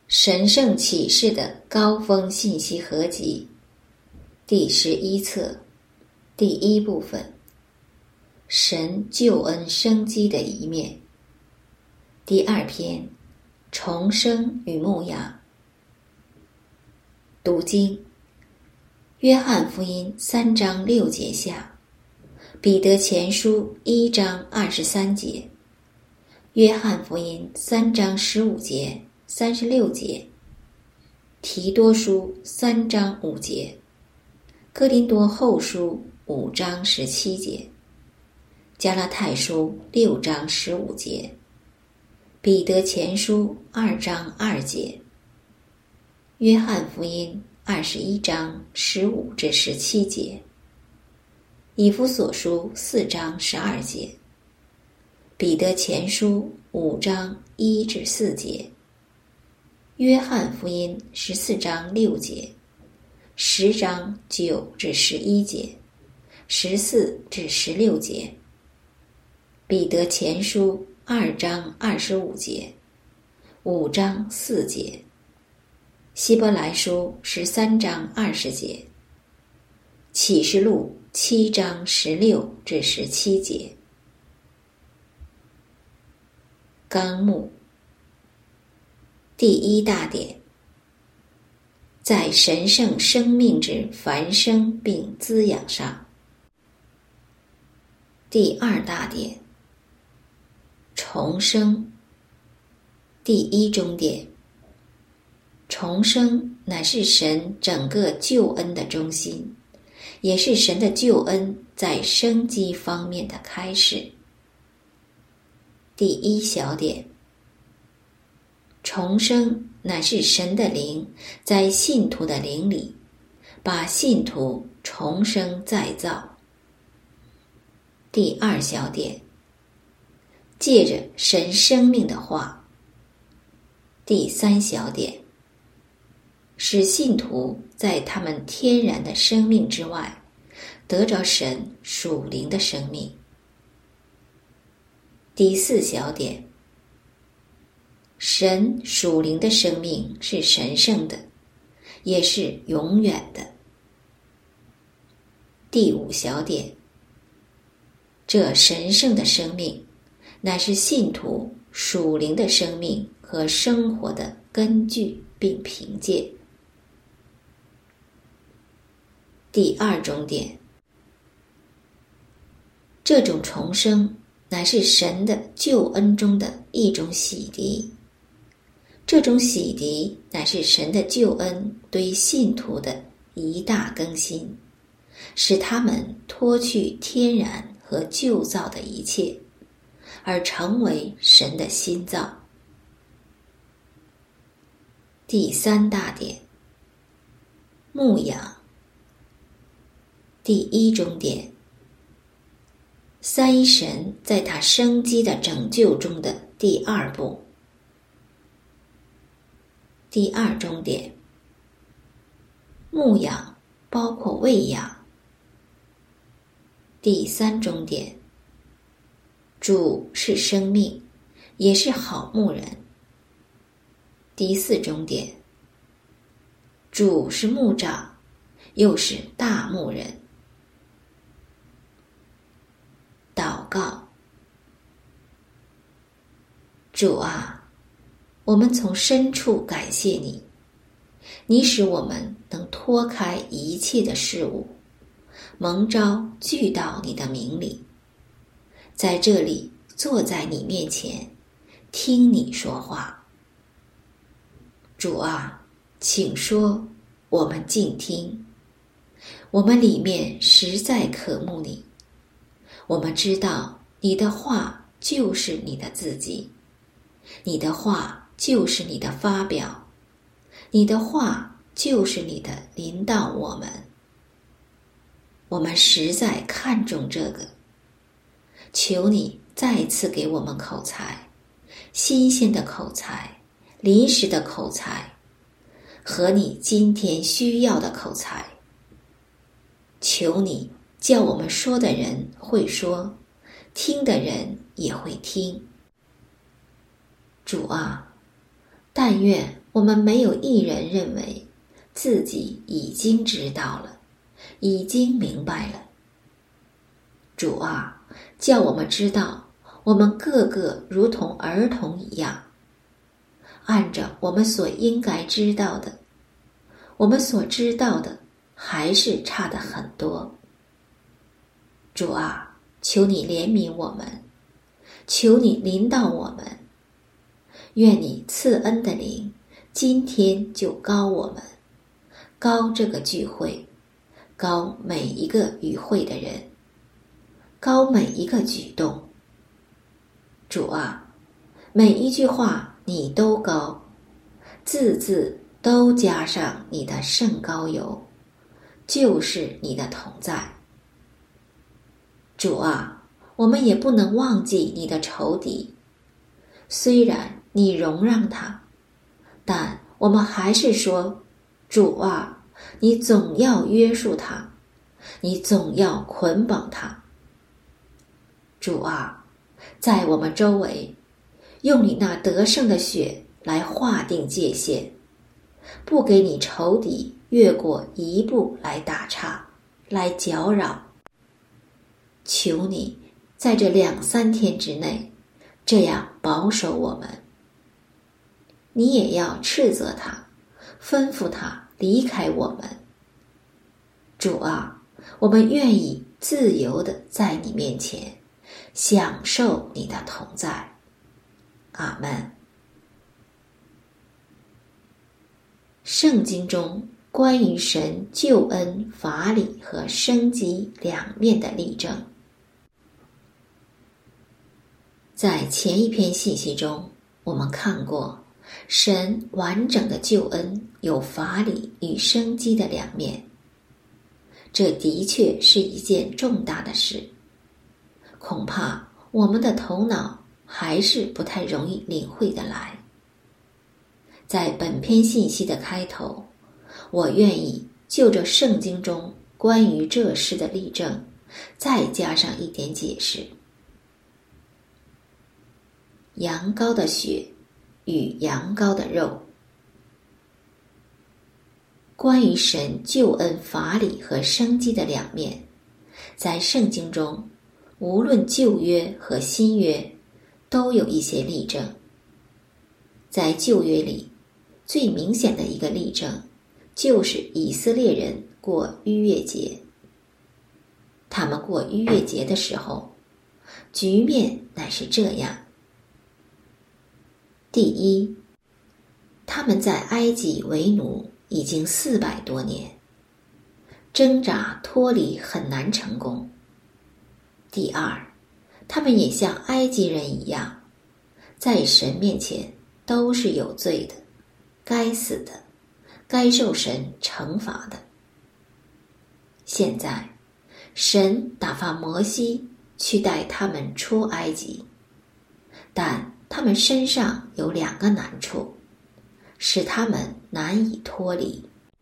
神圣启示的高峰信息合集第11册第1部分，神救恩生机的一面。第2篇，重生与牧养。读经，约翰福音3章6节下，彼得前书1章23节，约翰福音3章15节36节，提多书3章5节，哥林多后书5章17节，加拉太书6章15节，彼得前书2章2节，约翰福音21章15至17节，以弗所书4章12节，彼得前书5章1至4节，约翰福音14章6节，10章9至11节，14至16节，彼得前书2章25节，5章4节，希伯来书13章20节，启示录7章16至17节。纲目第1大点，在神圣生命之繁生并滋养上。第2大点，重生。第1中点，重生乃是神整个救恩的中心，也是神的救恩在生机方面的开始。第1小点，重生乃是神的灵在信徒的灵里，把信徒重生再造。第2小点，借着神生命的话。第3小点，使信徒在他们天然的生命之外，得着神属灵的生命。第4小点，神属灵的生命是神圣的，也是永远的。第5小点，这神圣的生命乃是信徒属灵的生命和生活的根据并凭借。第2中点，这种重生乃是神的救恩中的一种洗涤，这种洗涤乃是神的救恩对信徒的一大更新，使他们脱去天然和旧造的一切，而成为神的新造。第3大点，牧养。第1中点，三一神在他生机的拯救中的第2步。第2中点，牧养包括喂养。第3中点，主是生命，也是好牧人。第4中点，主是牧长，又是大牧人。祷告。主啊，我们从深处感谢你，你使我们能脱开一切的事物，蒙召聚到你的名里，在这里坐在你面前，听你说话。主啊，请说，我们静听。我们里面实在渴慕你，我们知道你的话就是你的自己，你的话就是你的发表，你的话就是你的临到我们。我们实在看重这个，求你再次给我们口才，新鲜的口才，临时的口才，和你今天需要的口才。求你叫我们说的人会说，听的人也会听。主啊，但愿我们没有一人认为自己已经知道了，已经明白了。主啊，叫我们知道，我们个个如同儿童一样，按照我们所应该知道的，我们所知道的还是差得很多。主啊，求你怜悯我们，求你临到我们，愿你赐恩的灵今天就膏我们，膏这个聚会，膏每一个与会的人，膏每一个举动。主啊，每一句话你都膏，字字都加上你的圣膏油，就是你的同在。主啊，我们也不能忘记你的仇敌，虽然你容让他，但我们还是说，主啊，你总要约束他，你总要捆绑他。主啊，在我们周围，用你那得胜的血来划定界限，不给你仇敌越过一步来打岔，来搅扰。求你在这2-3天之内，这样保守我们。你也要斥责他，吩咐他离开我们。主啊，我们愿意自由地在你面前享受你的同在。阿们。圣经中关于神救恩、法理和生机两面的例证。在前一篇信息中，我们看过神完整的救恩有法理与生机的两面，这的确是一件重大的事，恐怕我们的头脑还是不太容易领会得来。在本篇信息的开头，我愿意就着圣经中关于这事的例证，再加上一点解释。羊羔的血与羊羔的肉。关于神救恩法理和生机的两面，在圣经中无论旧约和新约都有一些例证。在旧约里，最明显的一个例证就是以色列人过逾越节。他们过逾越节的时候，局面乃是这样：第一，他们在埃及为奴已经400多年，挣扎脱离很难成功。第二，他们也像埃及人一样，在神面前都是有罪的，该死的，该受神惩罚的。现在，神打发摩西去带他们出埃及，但他们身上有2个难处，使他们难以脱离。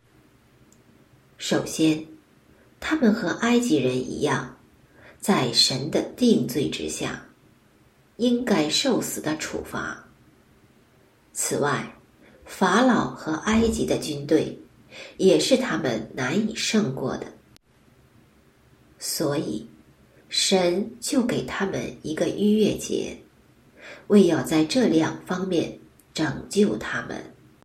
首先，他们和埃及人一样，在神的定罪之下，应该受死的处罚。此外，法老和埃及的军队也是他们难以胜过的，所以神就给他们一个逾越节，为要在这2方面拯救他们。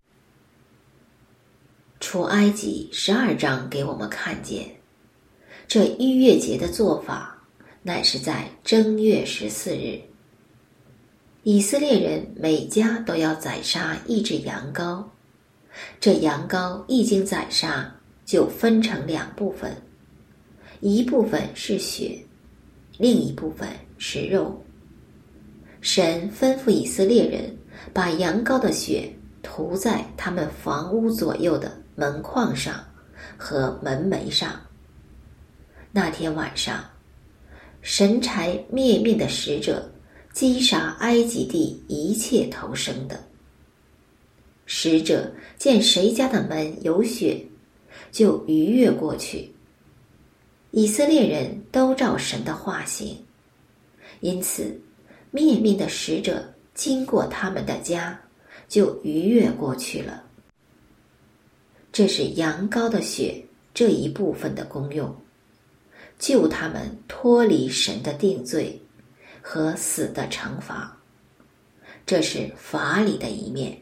出埃及12章给我们看见，这逾越节的做法乃是在正月14日。以色列人每家都要宰杀1只羊羔，这羊羔一经宰杀，就分成2部分，一部分是血，另一部分是肉。神吩咐以色列人把羊羔的血涂在他们房屋左右的门框上和门楣上。那天晚上，神差灭命的使者击杀埃及地一切投生的。使者见谁家的门有血，就逾越过去。以色列人都照神的话行，因此灭命的使者经过他们的家， 就逾越过去了。这是羊羔的血这一部分的功用，救他们脱离神的定罪和死的惩罚。这是法理的一面。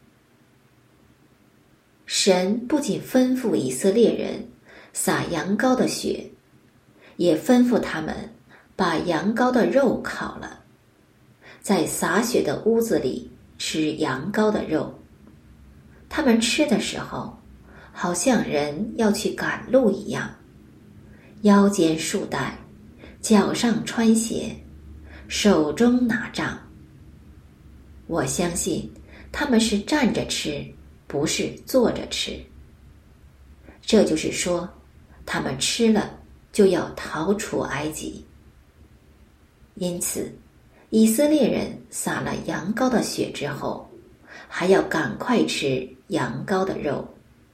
神不仅吩咐以色列人撒羊羔的血，也吩咐他们把羊羔的肉烤了，在洒血的屋子里吃羊羔的肉。他们吃的时候，好像人要去赶路一样，腰间束带，脚上穿鞋，手中拿杖。我相信他们是站着吃，不是坐着吃。这就是说，他们吃了就要逃出埃及。因此，以色列人撒了羊羔的血之后，还要赶快吃羊羔的肉。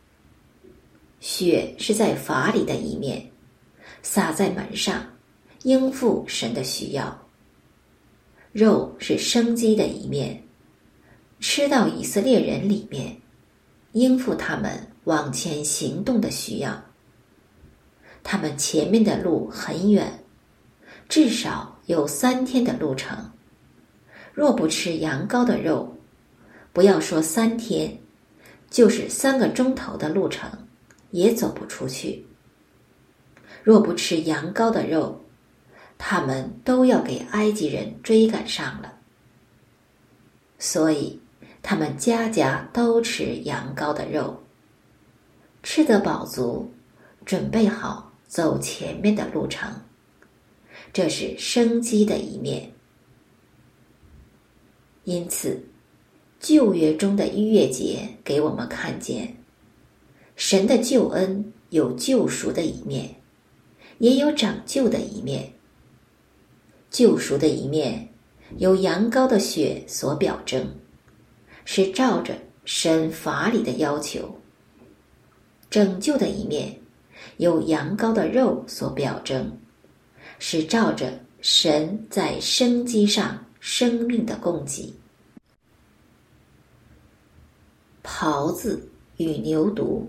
血是在法理的一面，撒在门上，应付神的需要。肉是生机的一面，吃到以色列人里面，应付他们往前行动的需要。他们前面的路很远，至少有3天的路程。若不吃羊羔的肉，不要说3天，就是3个钟头的路程也走不出去。若不吃羊羔的肉，他们都要给埃及人追赶上了。所以他们家家都吃羊羔的肉，吃得饱足，准备好走前面的路程。这是生机的一面。因此，旧约中的逾越节给我们看见，神的救恩有救赎的一面，也有拯救的一面。救赎的一面由羊羔的血所表征，是照着神法理的要求；拯救的一面由羊羔的肉所表征，是照着神在生机上生命的供给。狍子与牛犊。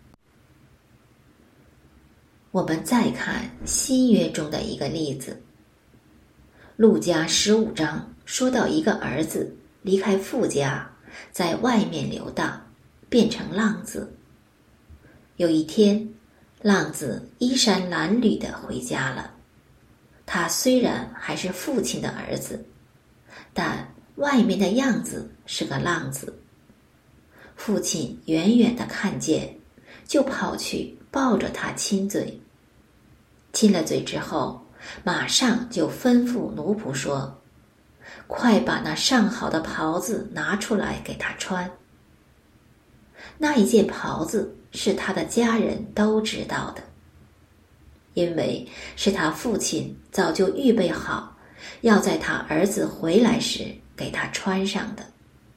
我们再看新约中的一个例子。路加15章说到一个儿子离开父家，在外面游荡，变成浪子。有一天，浪子衣衫褴褛地回家了。他虽然还是父亲的儿子，但外面的样子是个浪子。父亲远远地看见，就跑去抱着他亲嘴。亲了嘴之后，马上就吩咐奴仆说：“快把那上好的袍子拿出来给他穿。”那一件袍子是他的家人都知道的，因为是他父亲早就预备好，要在他儿子回来时给他穿上的。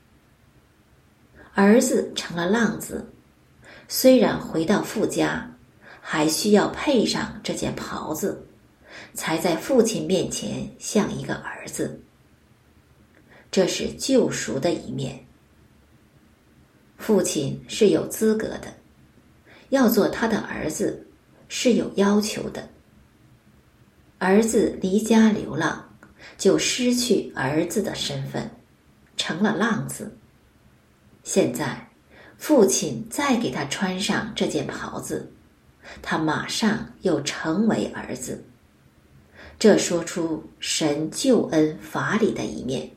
儿子成了浪子，虽然回到父家，还需要配上这件袍子，才在父亲面前像一个儿子。这是救赎的一面。父亲是有资格的，要做他的儿子是有要求的。儿子离家流浪，就失去儿子的身份，成了浪子。现在父亲再给他穿上这件袍子，他马上又成为儿子。这说出神救恩法理的一面。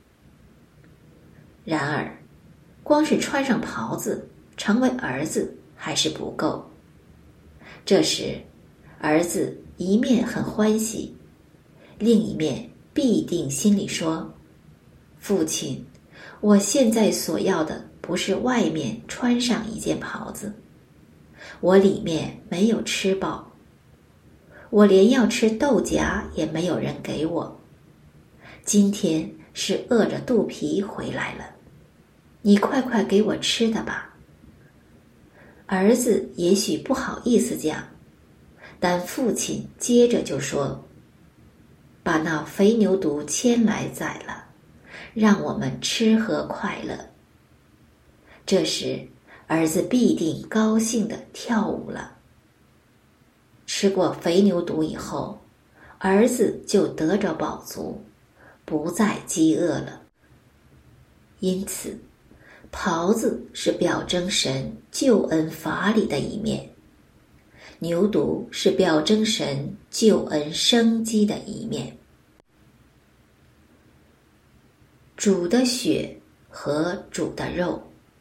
然而，光是穿上袍子成为儿子还是不够。这时，儿子一面很欢喜，另一面必定心里说：“父亲，我现在所要的不是外面穿上一件袍子，我里面没有吃饱，我连要吃豆荚也没有人给我。今天是饿着肚皮回来了，你快快给我吃的吧。”儿子也许不好意思讲，但父亲接着就说：“把那肥牛犊牵来宰了，让我们吃喝快乐。” 这时，儿子必定高兴地跳舞了。吃过肥牛犊以后，儿子就得着饱足，不再饥饿了。因此，袍子是表征神救恩法理的一面，牛犊是表征神救恩生机的一面。主的血和主的肉。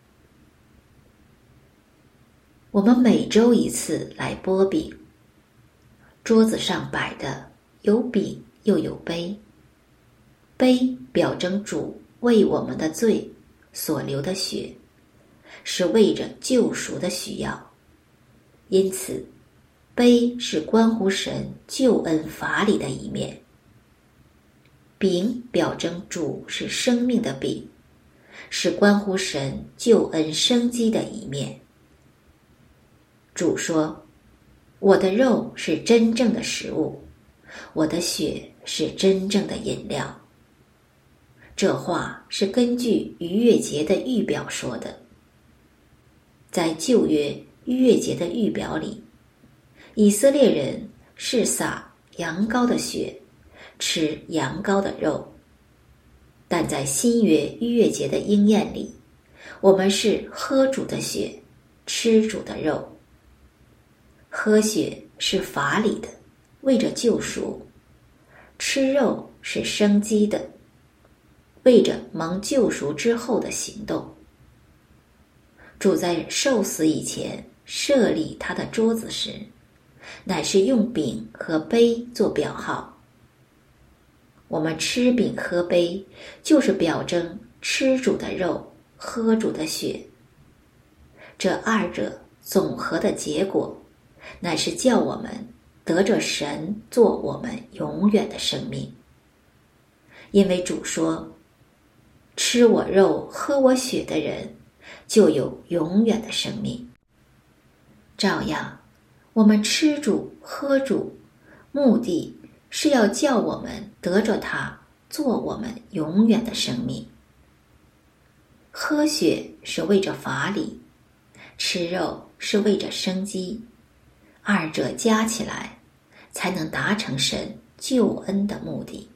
我们每周一次来剥饼，桌子上摆的有饼又有杯，杯表征主为我们的罪所流的血，是为着救赎的需要，因此杯是关乎神救恩法理的一面。饼表征主是生命的饼，是关乎神救恩生机的一面。主说，我的肉是真正的食物，我的血是真正的饮料。这话是根据逾越节的预表说的。在旧约逾越节的预表里，以色列人是撒羊羔的血，吃羊羔的肉，但在新约逾越节的应验里，我们是喝主的血，吃主的肉。喝血是法理的，为着救赎；吃肉是生机的，为着蒙救赎之后的行动。主在受死以前设立他的桌子时，乃是用饼和杯做表号。我们吃饼喝杯，就是表征吃主的肉，喝主的血。这二者总和的结果，乃是叫我们得着神做我们永远的生命。因为主说，吃我肉喝我血的人就有永远的生命。照样，我们吃主喝主，目的是要叫我们得着他做我们永远的生命。喝血是为着法理，吃肉是为着生机，二者加起来才能达成神救恩的目的。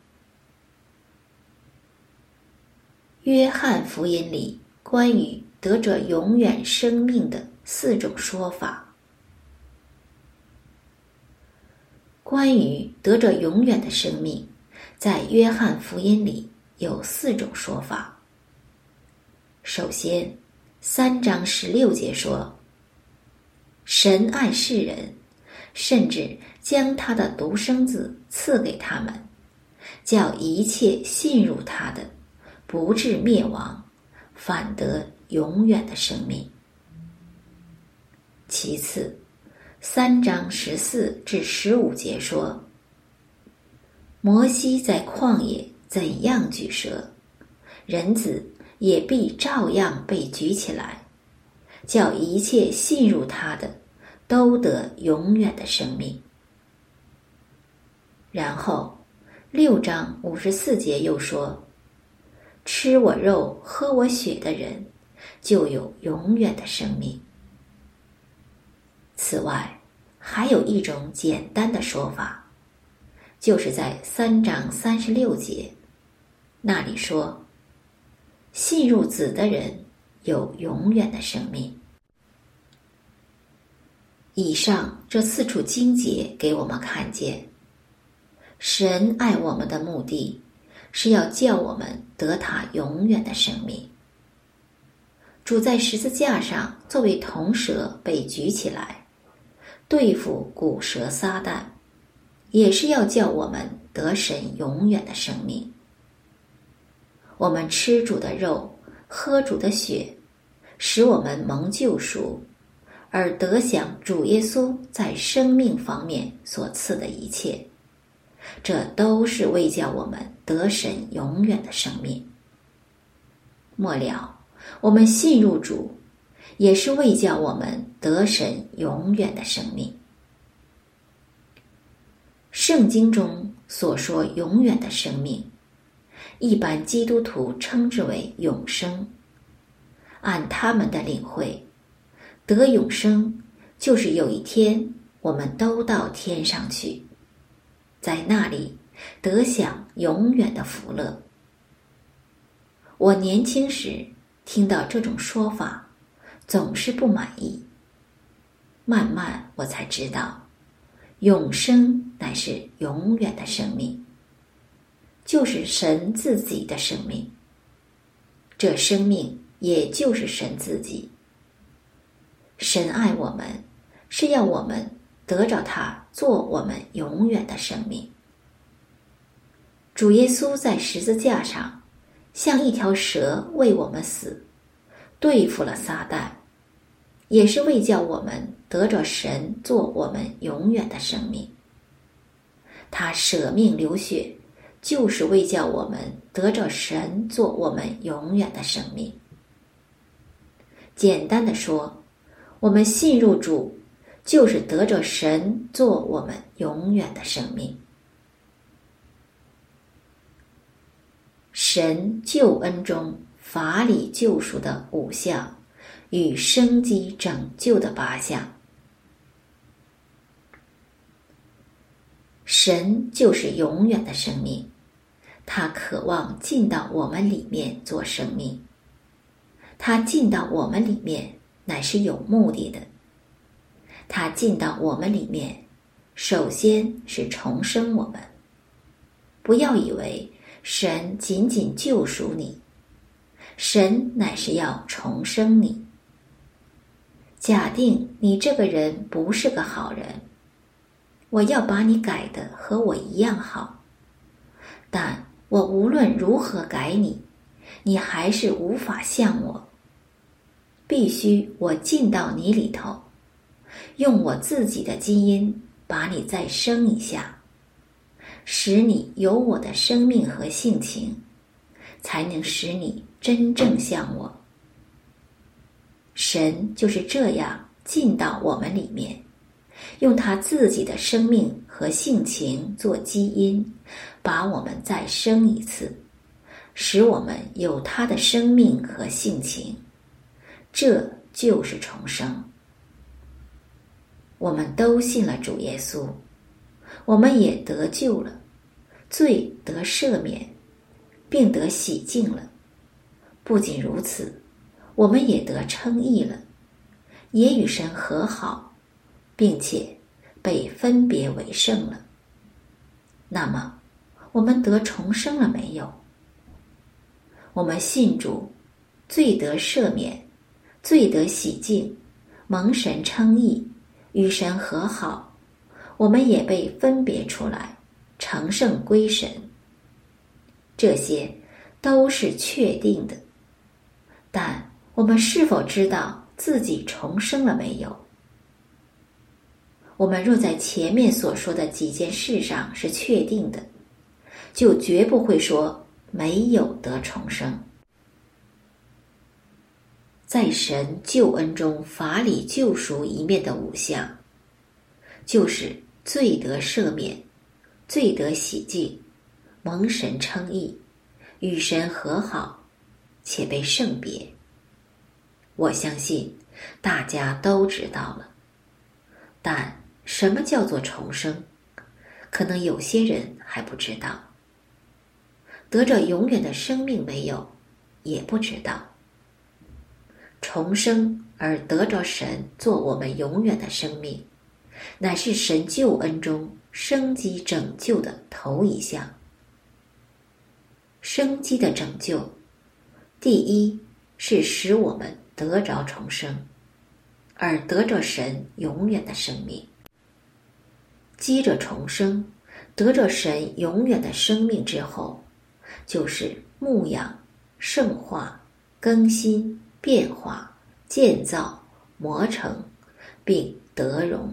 约翰福音里关于得着永远生命的4种说法。关于得着永远的生命，在约翰福音里有4种说法。首先，3章16节说，神爱世人，甚至将他的独生子赐给他们，叫一切信入他的，不至灭亡，反得永远的生命。其次，3章14至15节说，摩西在旷野怎样举蛇，人子也必照样被举起来，叫一切信入他的都得永远的生命。然后6章54节又说，吃我肉喝我血的人就有永远的生命。此外，还有一种简单的说法，就是在3章36节，那里说，信入子的人有永远的生命。以上这4处经节给我们看见，神爱我们的目的是要叫我们得他永远的生命。主在十字架上作为铜蛇被举起来，对付古蛇撒旦，也是要叫我们得神永远的生命。我们吃主的肉，喝主的血，使我们蒙救赎，而得享主耶稣在生命方面所赐的一切，这都是为叫我们得神永远的生命。末了，我们信入主，也是为叫我们得神永远的生命。圣经中所说永远的生命，一般基督徒称之为永生， 按他们的领会，得永生就是有一天我们都到天上去，在那里得享永远的福乐。我年轻时听到这种说法，总是不满意。慢慢我才知道，永生乃是永远的生命，就是神自己的生命。这生命也就是神自己。神爱我们，是要我们得着他做我们永远的生命。主耶稣在十字架上像一条蛇为我们死，对付了撒旦，也是为叫我们得着神做我们永远的生命。他舍命流血，就是为叫我们得着神做我们永远的生命。简单的说，我们信入主，就是得着神做我们永远的生命。神救恩中法理救赎的5项与生机拯救的8项。神就是永远的生命，他渴望进到我们里面做生命。他进到我们里面乃是有目的的。他进到我们里面，首先是重生我们。不要以为神仅仅救赎你，神乃是要重生你。假定你这个人不是个好人，我要把你改得和我一样好，但我无论如何改你，你还是无法像我。必须我进到你里头，用我自己的基因把你再生一下，使你有我的生命和性情，才能使你真正像我。神就是这样进到我们里面，用他自己的生命和性情做基因，把我们再生一次，使我们有他的生命和性情。这就是重生。我们都信了主耶稣，我们也得救了，罪得赦免，并得洗净了。不仅如此，我们也得称义了，也与神和好，并且被分别为圣了。那么，我们得重生了没有？我们信主，罪得赦免，罪得洗净，蒙神称义，与神和好，我们也被分别出来，成圣归神。这些都是确定的，但我们是否知道自己重生了没有？我们若在前面所说的几件事上是确定的，就绝不会说没有得重生。在神救恩中法理救赎一面的5项，就是罪得赦免，罪得洗净，蒙神称义，与神和好，且被圣别。我相信大家都知道了，但什么叫做重生，可能有些人还不知道。得着永远的生命没有，也不知道。重生而得着神做我们永远的生命，乃是神救恩中生机拯救的头1项。生机的拯救，第一是使我们得着重生，而得着神永远的生命。接着重生，得着神永远的生命之后，就是牧养、圣化、更新、变化、建造、磨成，并得荣。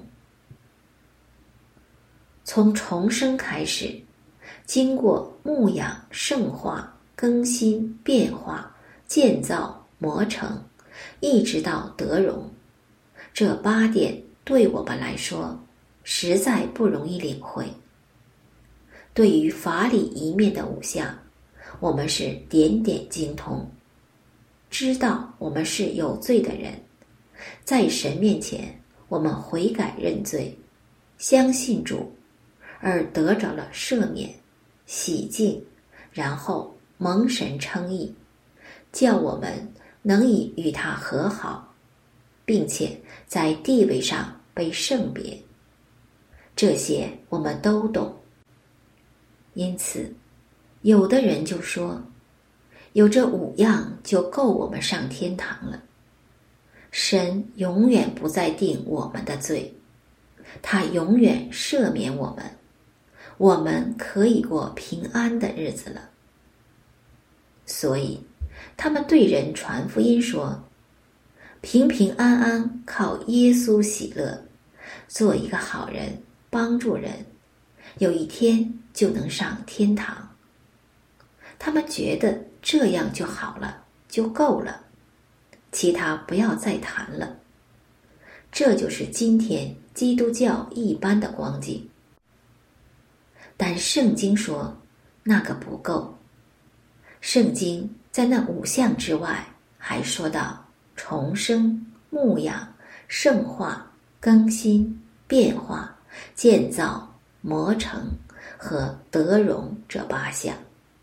从重生开始，经过牧养、圣化、更新、变化、建造、磨成，一直到得荣，这8点对我们来说实在不容易领会。对于法理一面的5项，我们是点点精通， 知道我们是有罪的人，在神面前我们悔改认罪，相信主，而得着了赦免、洗净，然后蒙神称义，叫我们能以与他和好，并且在地位上被圣别。这些我们都懂。因此，有的人就说，有这5样就够我们上天堂了。神永远不再定我们的罪，他永远赦免我们，我们可以过平安的日子了。所以，他们对人传福音说，平平安安靠耶稣喜乐，做一个好人，帮助人，有一天就能上天堂。他们觉得这样就好了，就够了，其他不要再谈了。这就是今天基督教一般的光景。但圣经说那个不够。圣经在那5项之外还说到重生、牧养、圣化、更新、变化、建造、磨成和得荣这8项。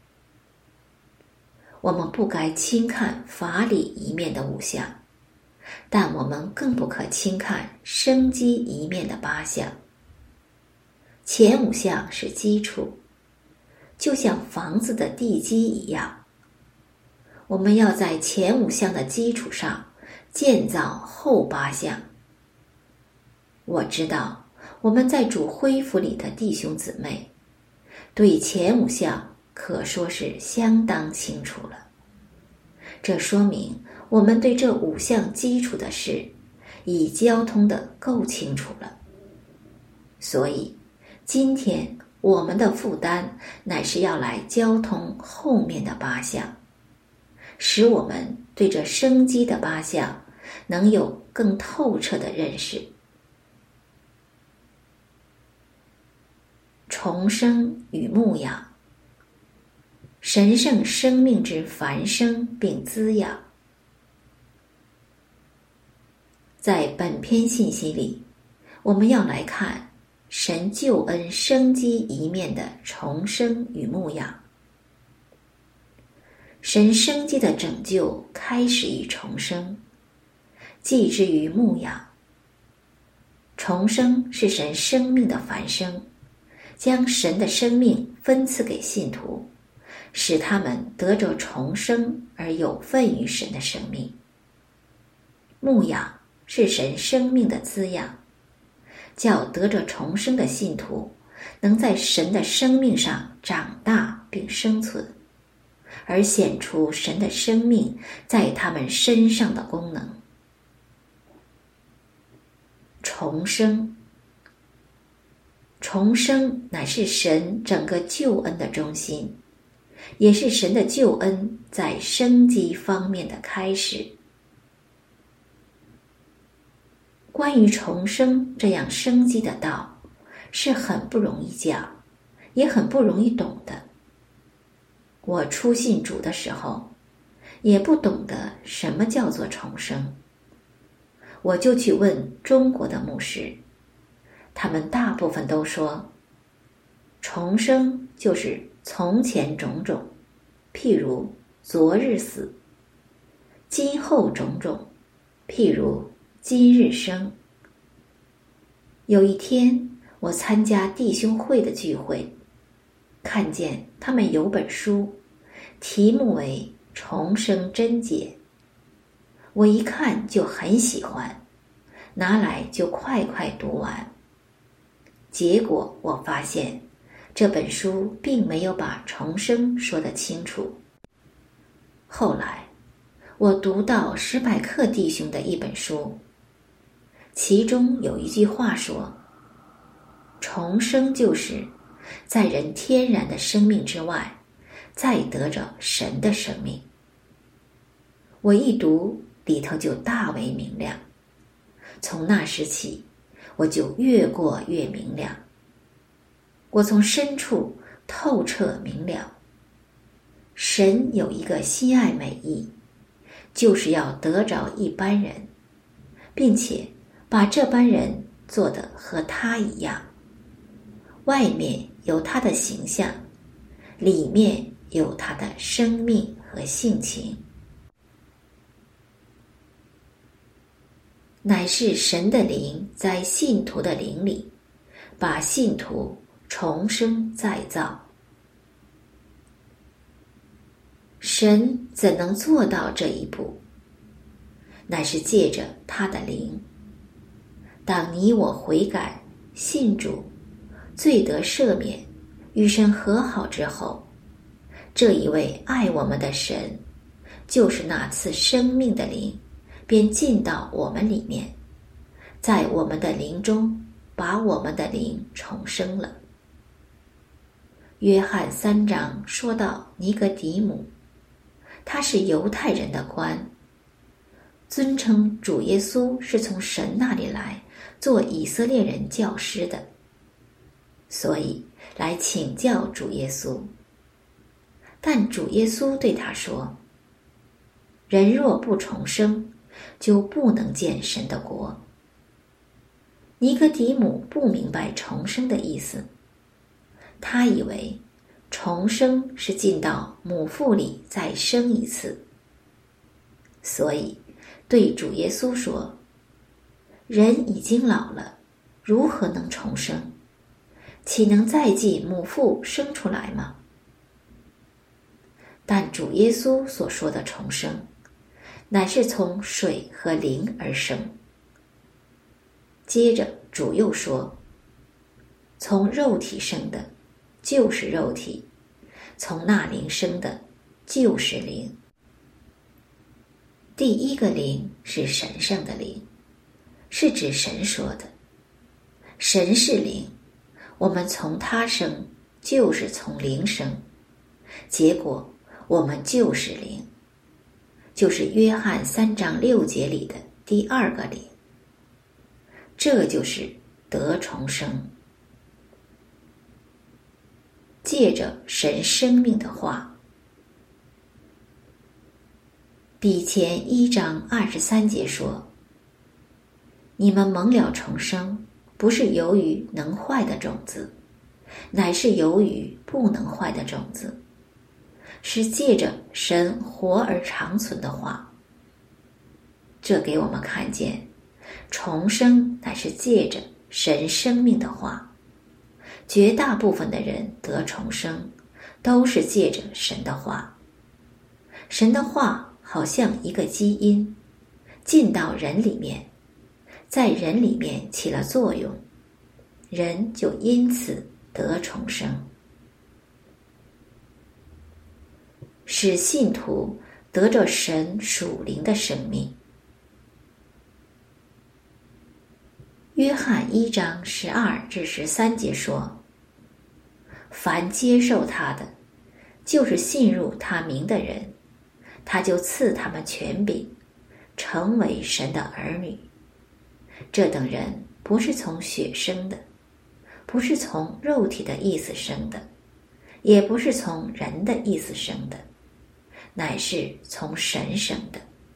我们不该轻看法理一面的5项，但我们更不可轻看生机一面的8项。前5项是基础，就像房子的地基一样，我们要在前5项的基础上建造后8项。我知道我们在主恢复里的弟兄姊妹，对前5项可说是相当清楚了。这说明我们对这5项基础的事已交通得够清楚了。所以今天我们的负担乃是要来交通后面的8项，使我们对这生机的8项能有更透彻的认识。重生与牧养，神圣生命之繁生并滋养。在本篇信息里，我们要来看神救恩生机一面的重生与牧养。神生机的拯救开始于重生，继之于牧养。重生是神生命的繁生，将神的生命分赐给信徒，使他们得着重生而有份于神的生命。牧养是神生命的滋养，叫得着重生的信徒能在神的生命上长大并生存，而显出神的生命在他们身上的功能。重生，重生乃是神整个救恩的中心，也是神的救恩在生机方面的开始。关于重生这样生机的道，是很不容易讲，也很不容易懂的。我初信主的时候，也不懂得什么叫做重生，我就去问中国的牧师，他们大部分都说，重生就是从前种种，譬如昨日死；今后种种，譬如今日生。有一天，我参加弟兄会的聚会，看见他们有本书，题目为《重生真解》。我一看就很喜欢，拿来就快快读完。结果我发现，这本书并没有把重生说得清楚。后来，我读到史百克弟兄的一本书，其中有一句话说，重生就是在人天然的生命之外，再得着神的生命。我一读，里头就大为明亮。从那时起，我就越过越明亮。我从深处透彻明了，神有一个心爱美意， 就是要得着一般人，并且把这般人做得和他一样，外面有他的形象，里面有他的生命和性情，乃是神的灵在信徒的灵里，把信徒重生再造。神怎能做到这一步？乃是借着他的灵。当你我悔改、信主、罪得赦免、与神和好之后，这一位爱我们的神，就是那赐生命的灵，便进到我们里面，在我们的灵中把我们的灵重生了。约翰3章说到尼格底母，他是犹太人的官，尊称主耶稣是从神那里来做以色列人教师的，所以来请教主耶稣。但主耶稣对他说，人若不重生，就不能见神的国。尼格底母不明白重生的意思，他以为重生是进到母腹里再生一次，所以对主耶稣说，人已经老了，如何能重生？岂能再进母腹生出来吗？但主耶稣所说的重生，乃是从水和灵而生。接着主又说，从肉体生的就是肉体，从那灵生的就是灵。第一个灵是神圣的灵，是指神说的。神是灵，我们从他生，就是从灵生，结果我们就是灵，就是约翰3章6节里的第二个灵。这就是得重生。借着神生命的话，彼前1章23节说，你们蒙了重生，不是由于能坏的种子，乃是由于不能坏的种子，是借着神活而长存的话。这给我们看见，重生乃是借着神生命的话。绝大部分的人得重生，都是借着神的话。神的话好像一个基因，进到人里面，在人里面起了作用，人就因此得重生，使信徒得着神属灵的生命。约翰1章12至13节说，凡接受他的，就是信入他名的人，他就赐他们权柄，成为神的儿女。这等人不是从血生的，不是从肉体的意思生的，也不是从人的意思生的，乃是从神生的。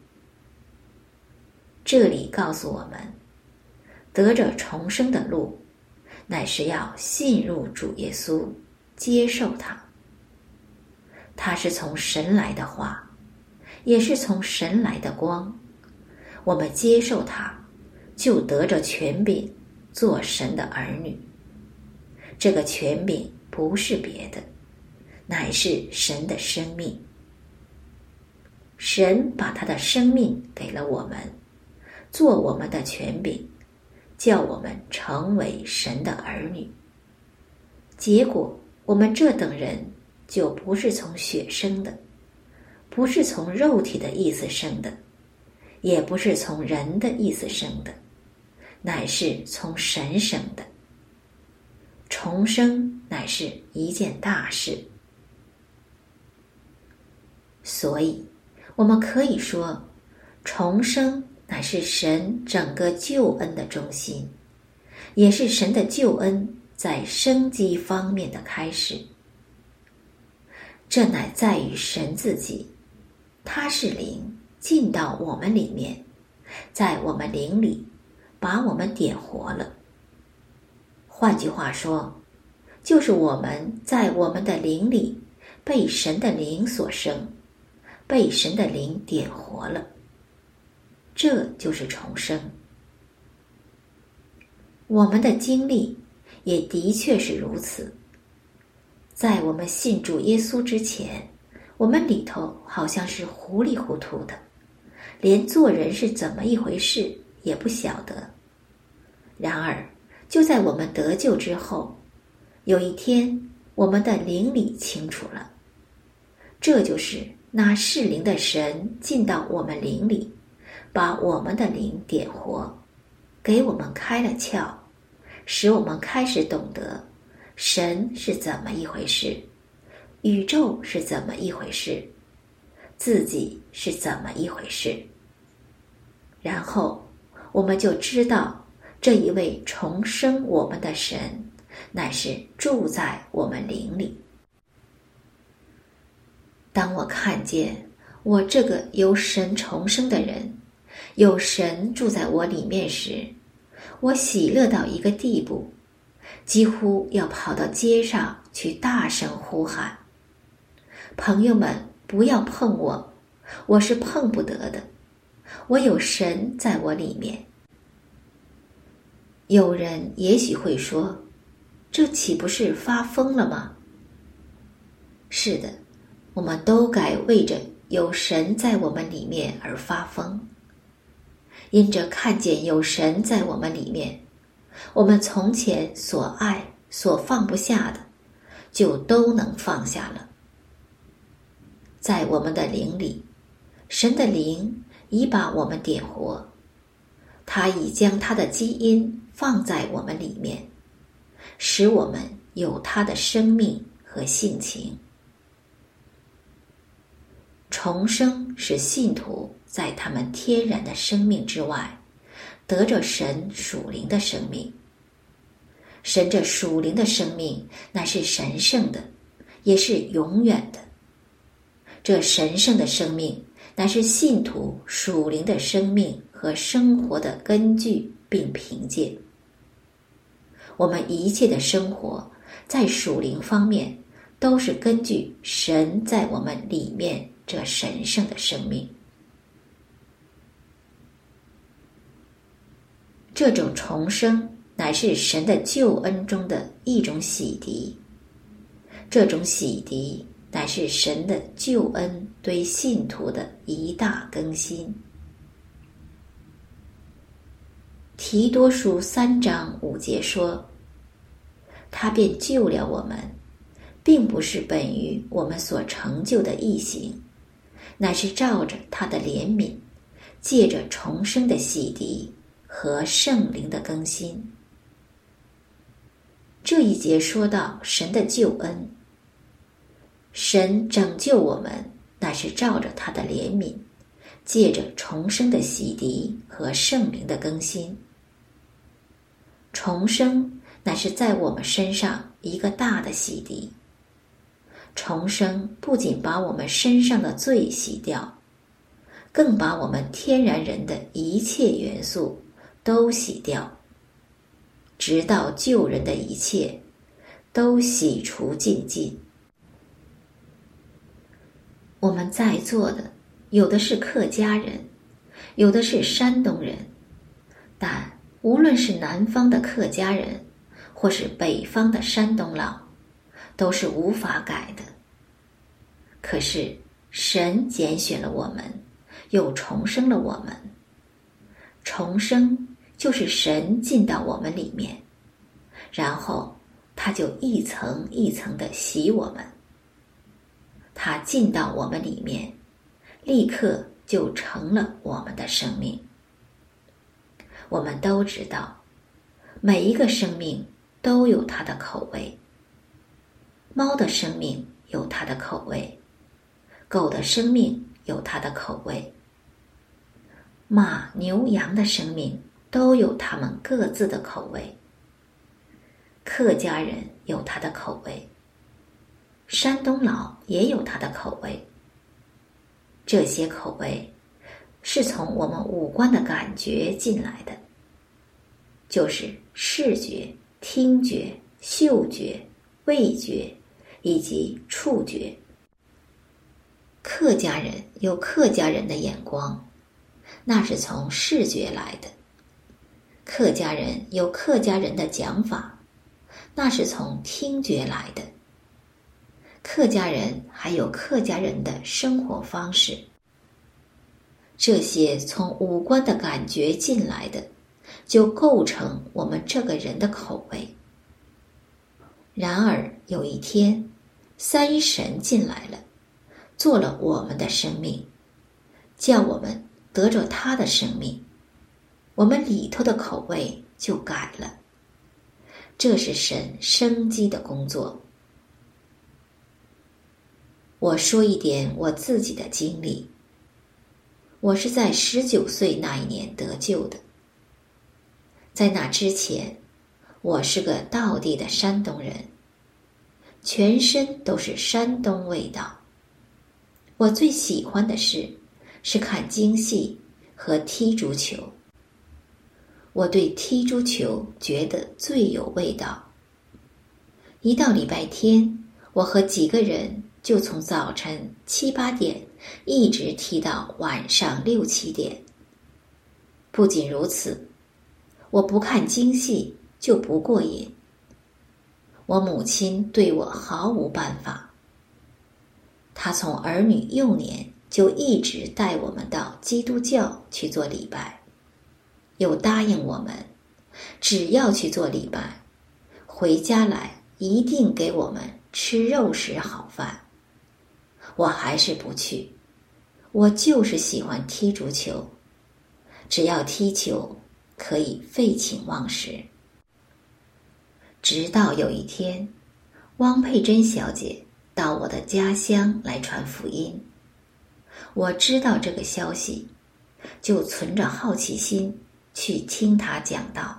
这里告诉我们，得着重生的路，乃是要信入主耶稣，接受他。他是从神来的话，也是从神来的光。我们接受他，就得着权柄，做神的儿女。这个权柄不是别的，乃是神的生命。神把他的生命给了我们，做我们的权柄，叫我们成为神的儿女。结果我们这等人就不是从血生的，不是从肉体的意思生的，也不是从人的意思生的，乃是从神生的。重生乃是一件大事。所以我们可以说，重生乃是神整个救恩的中心，也是神的救恩在生机方面的开始。这乃在于神自己，他是灵， 进到我们里面，在我们灵里把我们点活了。换句话说，就是我们在我们的灵里被神的灵所生，被神的灵点活了。这就是重生。我们的经历也的确是如此。在我们信主耶稣之前，我们里头好像是糊里糊涂的，连做人是怎么一回事也不晓得。然而，就在我们得救之后，有一天，我们的灵里清楚了。这就是那是灵的神进到我们灵里，把我们的灵点活，给我们开了窍，使我们开始懂得神是怎么一回事，宇宙是怎么一回事，自己是怎么一回事。然后我们就知道这一位重生我们的神乃是住在我们灵里。当我看见我这个由神重生的人，有神住在我里面时，我喜乐到一个地步，几乎要跑到街上去大声呼喊：朋友们，不要碰我，我是碰不得的，我有神在我里面。有人也许会说，这岂不是发疯了吗？是的，我们都该为着有神在我们里面而发疯。因着看见有神在我们里面，我们从前所爱所放不下的，就都能放下了。在我们的灵里，神的灵已把我们点活，他已将他的基因放在我们里面，使我们有他的生命和性情。重生是信徒在他们天然的生命之外，得着神属灵的生命。神这属灵的生命乃是神圣的，也是永远的。这神圣的生命乃是信徒属灵的生命和生活的根据并凭借。我们一切的生活在属灵方面都是根据神在我们里面这神圣的生命。这种重生乃是神的救恩中的一种洗涤，这种洗涤乃是神的救恩对信徒的一大更新。提多书3章5节说，他便救了我们，并不是本于我们所成就的义行，乃是照着他的怜悯，借着重生的洗涤和圣灵的更新。这一节说到神的救恩，神拯救我们乃是照着他的怜悯，借着重生的洗涤和圣灵的更新。重生乃是在我们身上一个大的洗涤。重生不仅把我们身上的罪洗掉，更把我们天然人的一切元素都洗掉，直到救人的一切都洗除净尽。我们在座的有的是客家人，有的是山东人，但无论是南方的客家人或是北方的山东佬，都是无法改的。可是神拣选了我们，又重生了我们。重生就是神进到我们里面，然后他就一层一层地洗我们。他进到我们里面，立刻就成了我们的生命。我们都知道，每一个生命都有它的口味。猫的生命有它的口味，狗的生命有它的口味，马、牛、羊的生命都有他们各自的口味。客家人有他的口味，山东佬也有他的口味。这些口味是从我们五官的感觉进来的，就是视觉、听觉、嗅觉、味觉以及触觉。客家人有客家人的眼光，那是从视觉来的；客家人有客家人的讲法，那是从听觉来的；客家人还有客家人的生活方式。这些从五官的感觉进来的，就构成我们这个人的口味。然而有一天，三一神进来了，做了我们的生命，叫我们得着他的生命，我们里头的口味就改了。这是神生机的工作。我说一点我自己的经历。我是在19岁那一年得救的。在那之前，我是个道地的山东人，全身都是山东味道。我最喜欢的事是看京戏和踢足球。我对踢足球觉得最有味道。一到礼拜天，我和几个人就从早晨7、8点一直踢到晚上6、7点。不仅如此，我不看京戏就不过瘾。我母亲对我毫无办法，她从儿女幼年就一直带我们到基督教去做礼拜，又答应我们，只要去做礼拜，回家来一定给我们吃肉食好饭。我还是不去，我就是喜欢踢足球，只要踢球可以废寝忘食。直到有一天，汪佩珍小姐到我的家乡来传福音，我知道这个消息，就存着好奇心去听她讲道。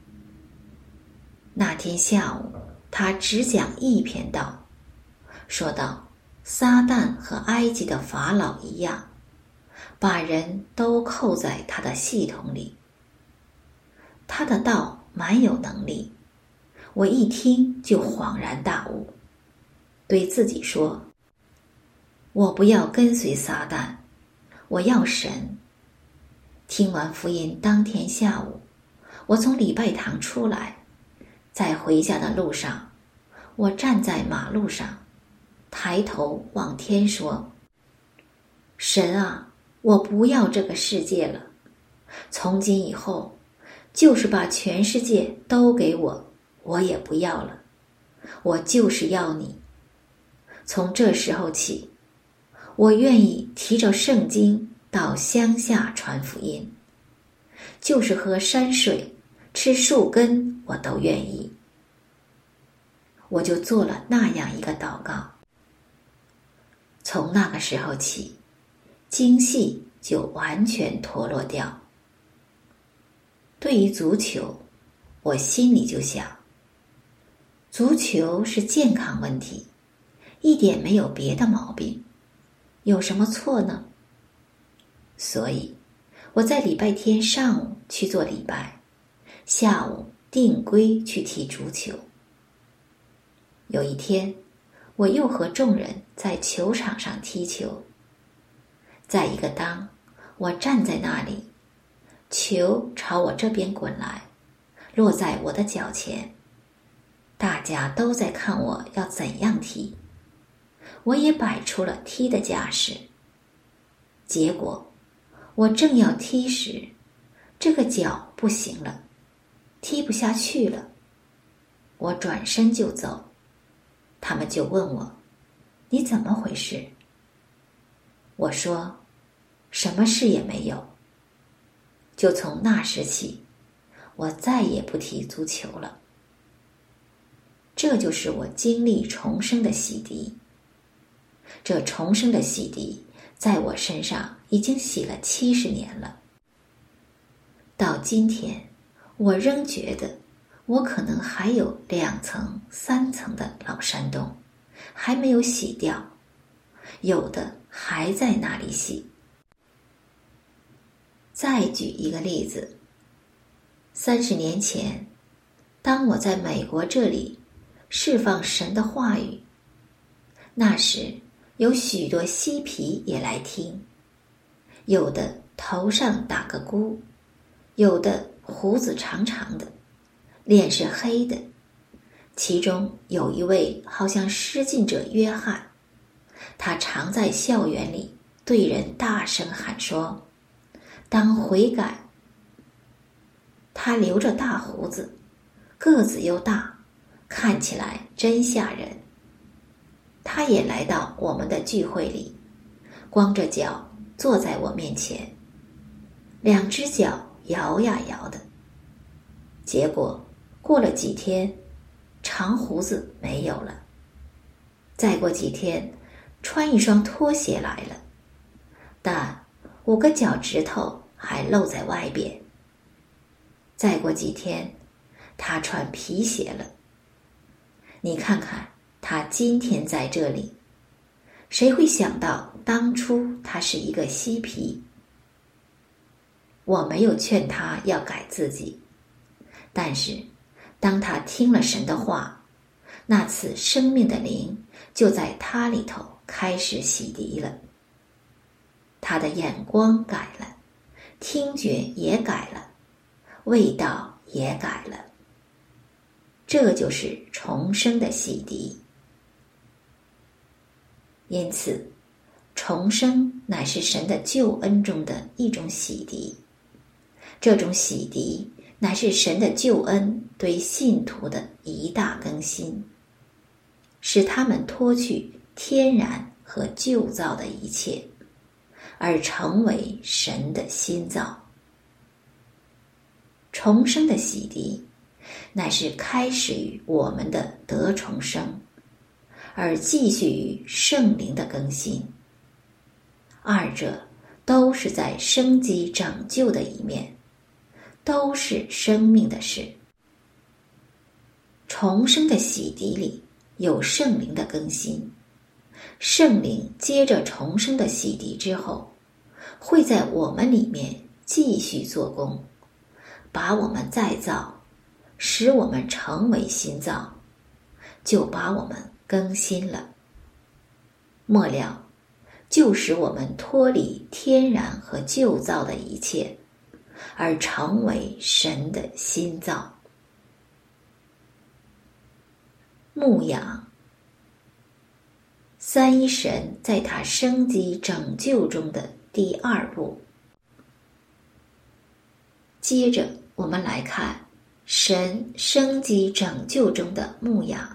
那天下午，她只讲一篇道，说道撒旦和埃及的法老一样，把人都扣在他的系统里。他的道蛮有能力，我一听就恍然大悟，对自己说，我不要跟随撒旦，我要神。听完福音当天下午，我从礼拜堂出来，在回家的路上，我站在马路上，抬头往天说，神啊，我不要这个世界了，从今以后，就是把全世界都给我，我也不要了，我就是要你。从这时候起，我愿意提着圣经到乡下传福音，就是喝山水、吃树根，我都愿意。我就做了那样一个祷告。从那个时候起，京戏就完全脱落掉。对于足球，我心里就想，足球是健康问题，一点没有别的毛病，有什么错呢？所以我在礼拜天上午去做礼拜，下午定规去踢足球。有一天，我又和众人在球场上踢球，在一个当，我站在那里，球朝我这边滚来，落在我的脚前，大家都在看我要怎样踢，我也摆出了踢的架势。结果我正要踢时，这个脚不行了，踢不下去了，我转身就走，他们就问我，你怎么回事？我说，什么事也没有。就从那时起，我再也不踢足球了。这就是我经历重生的洗涤。这重生的洗涤在我身上已经洗了70年了。到今天，我仍觉得我可能还有2层、3层的老山洞还没有洗掉，有的还在那里洗。 再举一个例子，30年前，当我在美国这里释放神的话语，那时有许多嬉皮也来听，有的头上打个箍，有的胡子长长的，脸是黑的，其中有一位好像施浸者约翰，他常在校园里对人大声喊说，当悔改。他留着大胡子，个子又大，看起来真吓人。他也来到我们的聚会里，光着脚坐在我面前，2只脚摇呀摇的。结果过了几天，长胡子没有了，再过几天穿一双拖鞋来了，但5个脚趾头还露在外边。再过几天他穿皮鞋了。你看看他今天在这里，谁会想到当初他是一个嬉皮？我没有劝他要改自己，但是当他听了神的话，那次生命的灵就在他里头开始洗涤了。他的眼光改了，听觉也改了，味道也改了。这就是重生的洗涤。因此，重生乃是神的救恩中的一种洗涤。这种洗涤乃是神的救恩对信徒的一大更新，使他们脱去天然和旧造的一切，而成为神的新造。重生的洗涤乃是开始于我们的得重生，而继续于圣灵的更新。二者都是在生机拯救的一面，都是生命的事。重生的洗涤里有圣灵的更新，圣灵接着重生的洗涤之后，会在我们里面继续做工，把我们再造，使我们成为新造，就把我们更新了。末了，就使我们脱离天然和旧造的一切，而成为神的新造。牧养，三一神在他生机拯救中的第2步。接着我们来看神生机拯救中的牧养。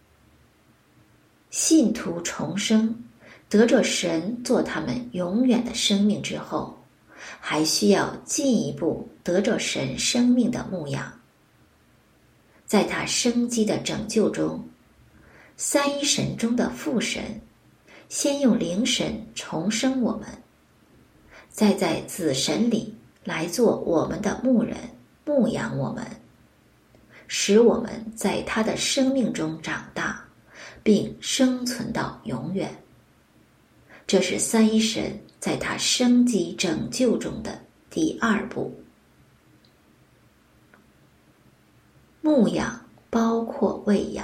信徒重生，得着神做他们永远的生命之后，还需要进一步得着神生命的牧养。在他生机的拯救中，三一神中的父神先用灵神重生我们，再在子神里来做我们的牧人，牧养我们，使我们在他的生命中长大，并生存到永远。这是三一神在他生机拯救中的第2步。牧养包括喂养，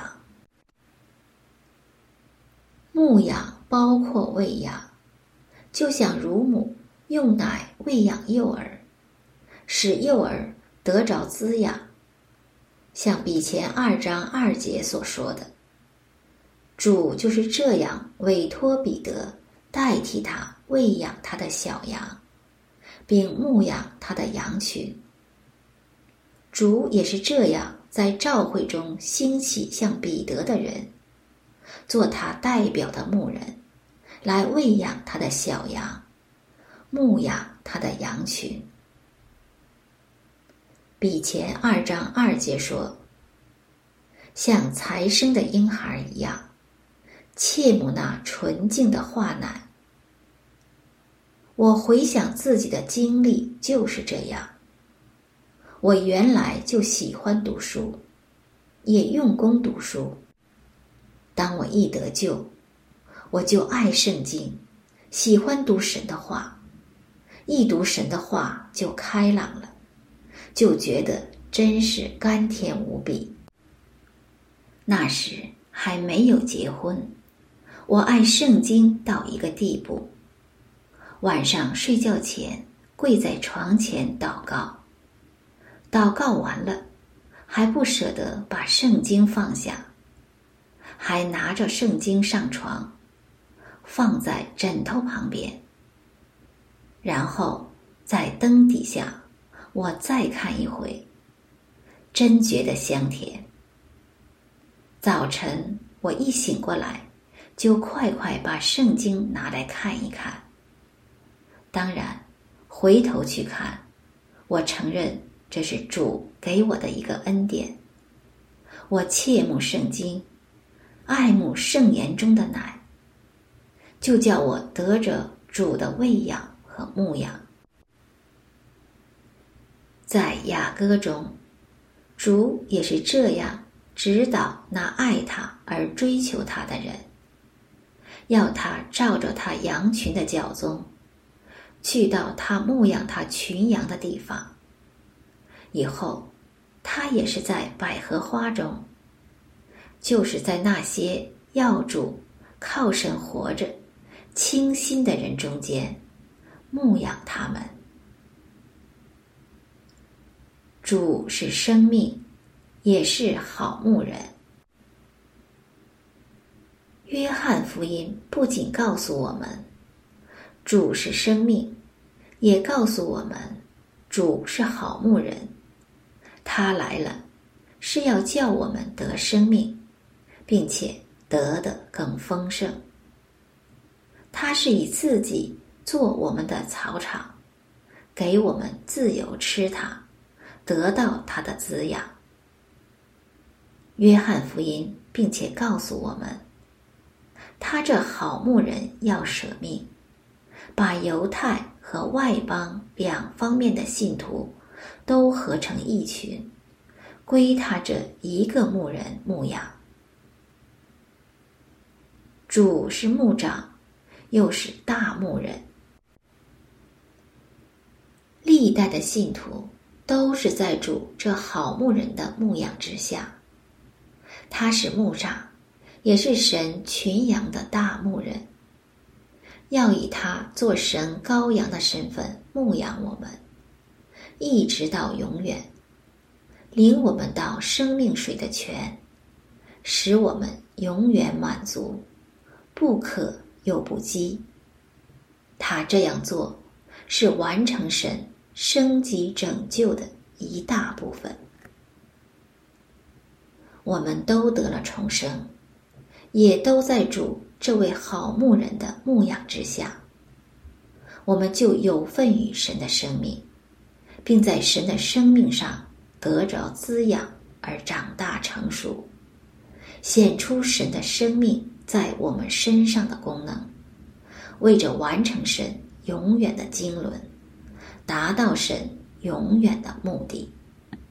牧养包括喂养，就像乳母用奶喂养幼儿，使幼儿得着滋养。像彼前2章2节所说的，主就是这样委托彼得代替他喂养他的小羊，并牧养他的羊群。主也是这样在召会中兴起像彼得的人，做他代表的牧人，来喂养他的小羊，牧养他的羊群。彼前2章2节说，像才生的婴孩一样，切慕那纯净的话奶。我回想自己的经历就是这样。我原来就喜欢读书，也用功读书。当我一得救，我就爱圣经，喜欢读神的话， 一读神的话就开朗了，就觉得真是甘甜无比。那时还没有结婚，我爱圣经到一个地步，晚上睡觉前跪在床前祷告，祷告完了还不舍得把圣经放下，还拿着圣经上床，放在枕头旁边，然后在灯底下我再看一回，真觉得香甜。早晨我一醒过来，就快快把圣经拿来看一看。当然回头去看，我承认这是主给我的一个恩典。我切慕圣经，爱慕圣言中的奶，就叫我得着主的喂养和牧养。在雅歌中，主也是这样指导那爱他而追求他的人，要他照着他羊群的脚踪，去到他牧养他群羊的地方。以后他也是在百合花中，就是在那些要主靠神活着清心的人中间牧养他们。主是生命，也是好牧人。约翰福音不仅告诉我们主是生命，也告诉我们主是好牧人。他来了，是要叫我们得生命，并且得的更丰盛。他是以自己做我们的草场，给我们自由吃它，得到它的滋养。约翰福音并且告诉我们，他这好牧人要舍命，把犹太和外邦两方面的信徒都合成一群，归他这一个牧人牧养。主是牧长，又是大牧人。历代的信徒都是在主这好牧人的牧养之下，他是牧长，也是神群羊的大牧人，要以他做神羔羊的身份牧养我们，一直到永远，领我们到生命水的泉，使我们永远满足，不渴又不饥。他这样做是完成神升级拯救的一大部分。我们都得了重生，也都在主这位好牧人的牧养之下，我们就有份于神的生命，并在神的生命上得着滋养而长大成熟，显出神的生命在我们身上的功能，为着完成神永远的经纶，达到神永远的目的。